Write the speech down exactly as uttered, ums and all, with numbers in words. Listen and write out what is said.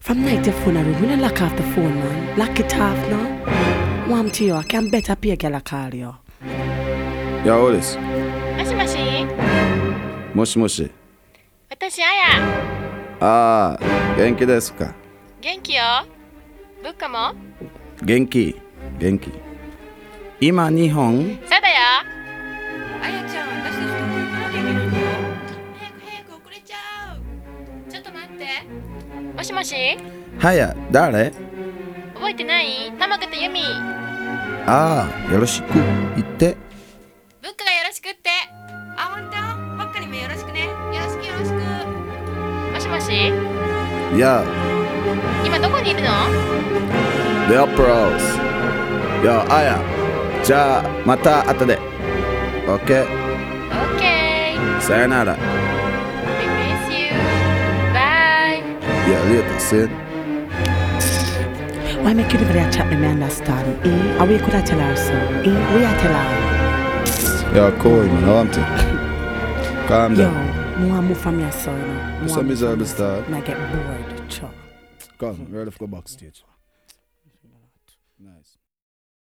From night to phone room, we don't lock off the phone, man. Lock it off now. Warm to you, I can better pay a girl a call you. Yo, what is? もしもしもしもし。 私あやああ、元気ですか？ 元気よ物価も元気、元気。今、日本？ そうだよあやちゃん、私たちと行かなきゃいけないんだよ。早く早く遅れちゃう。ちょっと待って。 もしもしはや、誰？ 覚えてないたまかとゆみああ、よろしく言って。 物価がよろしくってあ、ほんと？ばっかりもよろしくね。よろしくよろしく。 もしもしいや、 今どこにいるの The Opera House。よ、あや。じゃあ、また後で。オッケー。 オッケーさよなら。 We miss you Bye Ja, later, sen. Why make you never there chat with me understand? Eh? How we could I tell her so? Eh? We I tell her. Ja, cool, man. I want to. Calm Yo, down. more move from your son. More What's up, move Miss from Elvis your Star? son. I get bored. Sure. Come, we're ready for the backstage. Nice.